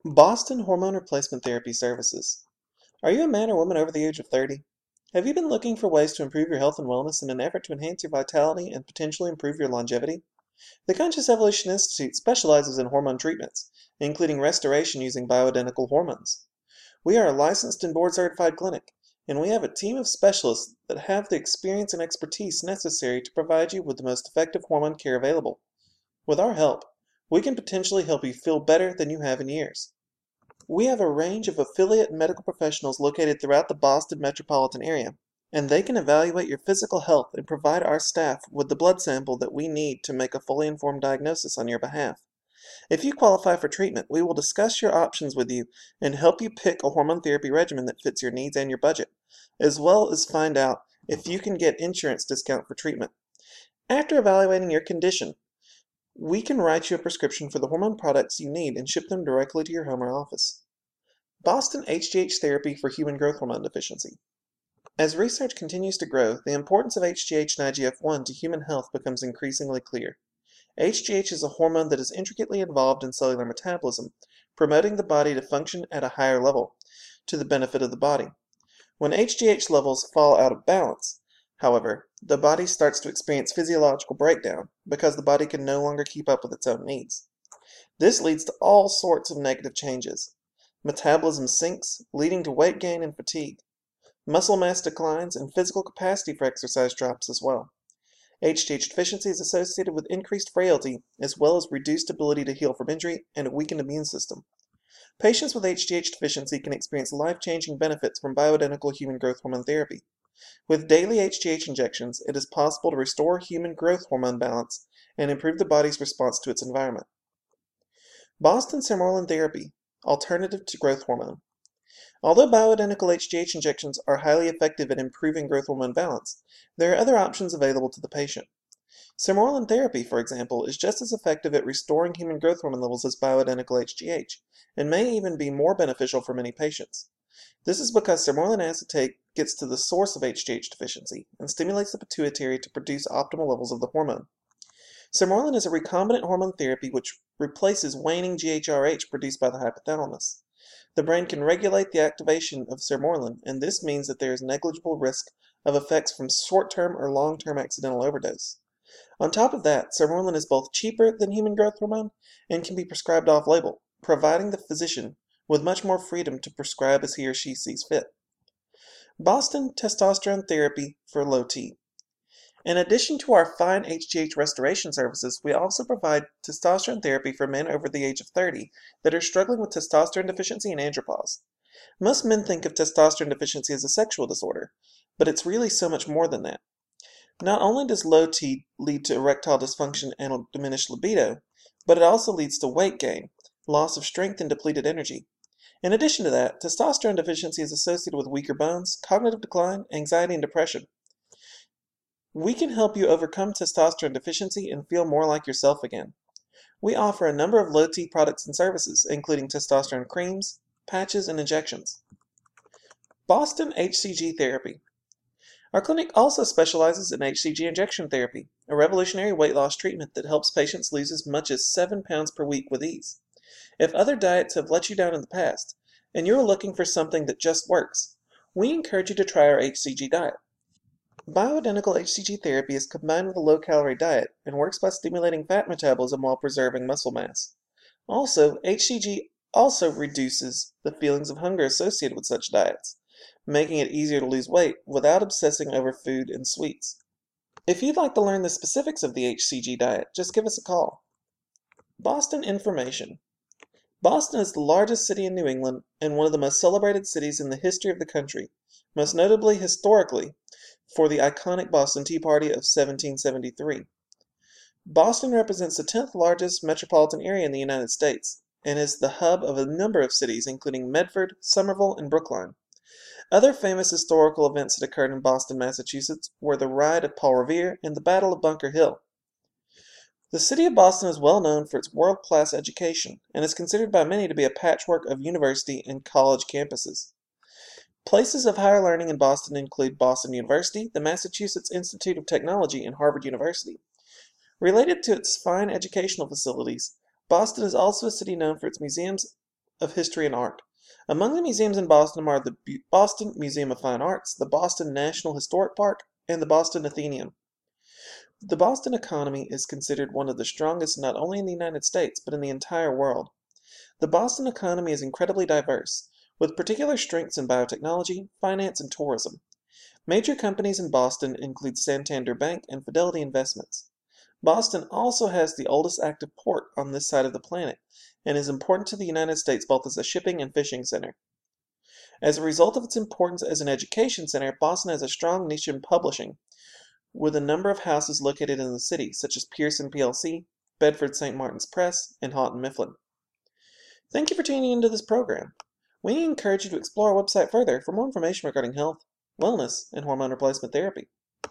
Boston Hormone Replacement Therapy Services. Are you a man or woman over the age of 30? Have you been looking for ways to improve your health and wellness in an effort to enhance your vitality and potentially improve your longevity? The Conscious Evolution Institute specializes in hormone treatments, including restoration using bioidentical hormones. We are a licensed and board-certified clinic, and we have a team of specialists that have the experience and expertise necessary to provide you with the most effective hormone care available. With our help, we can potentially help you feel better than you have in years. We have a range of affiliate medical professionals located throughout the Boston metropolitan area, and they can evaluate your physical health and provide our staff with the blood sample that we need to make a fully informed diagnosis on your behalf. If you qualify for treatment, we will discuss your options with you and help you pick a hormone therapy regimen that fits your needs and your budget, as well as find out if you can get insurance discount for treatment. After evaluating your condition, we can write you a prescription for the hormone products you need and ship them directly to your home or office. Boston HGH Therapy for Human Growth Hormone Deficiency. As research continues to grow, the importance of HGH and IGF-1 to human health becomes increasingly clear. HGH is a hormone that is intricately involved in cellular metabolism, promoting the body to function at a higher level, to the benefit of the body. When HGH levels fall out of balance, however, the body starts to experience physiological breakdown because the body can no longer keep up with its own needs. This leads to all sorts of negative changes. Metabolism sinks, leading to weight gain and fatigue. Muscle mass declines, and physical capacity for exercise drops as well. HGH deficiency is associated with increased frailty, as well as reduced ability to heal from injury and a weakened immune system. Patients with HGH deficiency can experience life-changing benefits from bioidentical human growth hormone therapy. With daily HGH injections, it is possible to restore human growth hormone balance and improve the body's response to its environment. Boston Sermorelin Therapy, alternative to growth hormone. Although bioidentical HGH injections are highly effective at improving growth hormone balance, there are other options available to the patient. Sermorelin therapy, for example, is just as effective at restoring human growth hormone levels as bioidentical HGH, and may even be more beneficial for many patients. This is because sermorelin acetate gets to the source of HGH deficiency and stimulates the pituitary to produce optimal levels of the hormone. Sermorelin is a recombinant hormone therapy which replaces waning GHRH produced by the hypothalamus. The brain can regulate the activation of sermorelin, and this means that there is negligible risk of effects from short-term or long-term accidental overdose. On top of that, sermorelin is both cheaper than human growth hormone and can be prescribed off-label, providing the physician with much more freedom to prescribe as he or she sees fit. Boston Testosterone Therapy for Low T. In addition to our fine HGH restoration services, we also provide testosterone therapy for men over the age of 30 that are struggling with testosterone deficiency and andropause. Most men think of testosterone deficiency as a sexual disorder, but it's really so much more than that. Not only does low T lead to erectile dysfunction and diminished libido, but it also leads to weight gain, loss of strength, and depleted energy. In addition to that, testosterone deficiency is associated with weaker bones, cognitive decline, anxiety, and depression. We can help you overcome testosterone deficiency and feel more like yourself again. We offer a number of low T products and services, including testosterone creams, patches, and injections. Boston HCG Therapy. Our clinic also specializes in HCG injection therapy, a revolutionary weight loss treatment that helps patients lose as much as 7 pounds per week with ease. If other diets have let you down in the past, and you're looking for something that just works, we encourage you to try our HCG diet. Bioidentical HCG therapy is combined with a low-calorie diet and works by stimulating fat metabolism while preserving muscle mass. Also, HCG also reduces the feelings of hunger associated with such diets, making it easier to lose weight without obsessing over food and sweets. If you'd like to learn the specifics of the HCG diet, just give us a call. Boston Information. Boston is the largest city in New England and one of the most celebrated cities in the history of the country, most notably historically for the iconic Boston Tea Party of 1773. Boston represents the 10th largest metropolitan area in the United States and is the hub of a number of cities including Medford, Somerville, and Brookline. Other famous historical events that occurred in Boston, Massachusetts were the Ride of Paul Revere and the Battle of Bunker Hill. The city of Boston is well known for its world-class education and is considered by many to be a patchwork of university and college campuses. Places of higher learning in Boston include Boston University, the Massachusetts Institute of Technology, and Harvard University. Related to its fine educational facilities, Boston is also a city known for its museums of History and Art. Among the museums in Boston are the Boston Museum of Fine Arts, the Boston National Historic Park, and the Boston Atheneum. The Boston economy is considered one of the strongest not only in the United States, but in the entire world. The Boston economy is incredibly diverse, with particular strengths in biotechnology, finance, and tourism. Major companies in Boston include Santander Bank and Fidelity Investments. Boston also has the oldest active port on this side of the planet, and is important to the United States both as a shipping and fishing center. As a result of its importance as an education center, Boston has a strong niche in publishing, with a number of houses located in the city, such as Pearson plc, Bedford St. Martin's Press, and Houghton Mifflin. Thank you for tuning into this program. We encourage you to explore our website further for more information regarding health, wellness, and hormone replacement therapy.